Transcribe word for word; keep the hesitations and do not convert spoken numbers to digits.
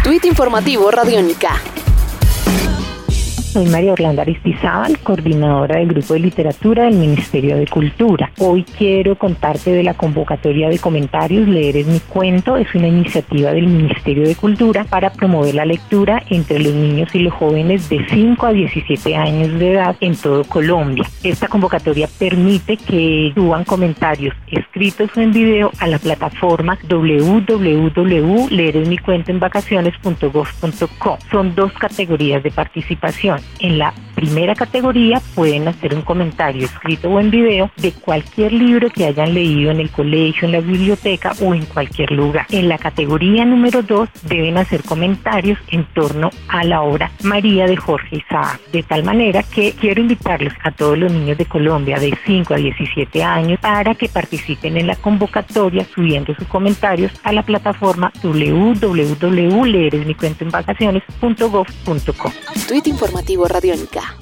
Tuit informativo Radiónica. Soy María Orlando Aristizábal, coordinadora del Grupo de Literatura del Ministerio de Cultura. Hoy quiero contarte de la convocatoria de comentarios Leer es mi cuento. Es una iniciativa del Ministerio de Cultura para promover la lectura entre los niños y los jóvenes de cinco a diecisiete años de edad en todo Colombia. Esta convocatoria permite que suban comentarios escritos o en video a la plataforma doble u doble u doble u punto leer es mi cuento en vacaciones punto gob punto co. Son dos categorías de participación. En la primera categoría pueden hacer un comentario escrito o en video de cualquier libro que hayan leído en el colegio, en la biblioteca o en cualquier lugar. En la categoría número dos deben hacer comentarios en torno a la obra María de Jorge Isaac. De tal manera que quiero invitarlos a todos los niños de Colombia de cinco a diecisiete años para que participen en la convocatoria subiendo sus comentarios a la plataforma doble u doble u doble u punto leer es mi cuento en vacaciones punto gob punto co. Tuit informativo Radiónica.